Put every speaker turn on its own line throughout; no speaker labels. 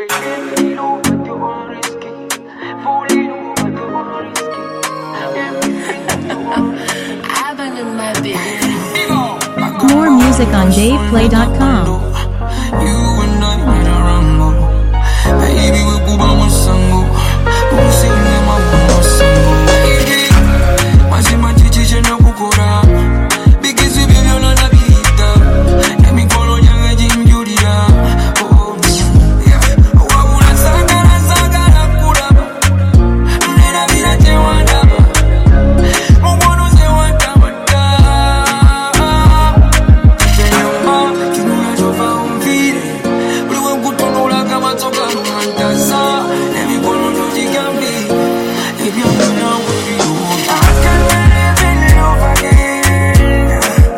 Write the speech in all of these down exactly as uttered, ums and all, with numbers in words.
More music on dave play dot com.
You and I made a rumble. Baby, we go by my sango. Don't sing them up on my sango. Baby, masi machichi chena kukura. Because you baby on a bita. Let me follow young Jim Julia. Oh, yeah. Wabula sagara sagara kura. Nena vira chewanda. Mwono se wanta wanta. Chenyamba, kinuna chofa umvire. Uliwe mkutonola kama toka numantaza. Let me follow no jigambi. If you're gonna worry, I can't live in love again.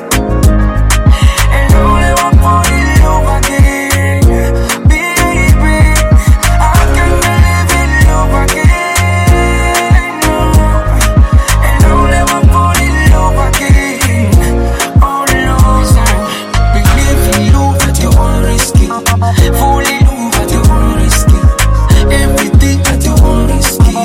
And only one more in love again. Baby, I can't live in love again. And only one more in love again. Oh no, believe in love that you want risky. Fully love that you want risky. Everything that you want risky.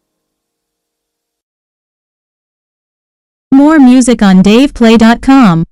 More music on dave play dot com.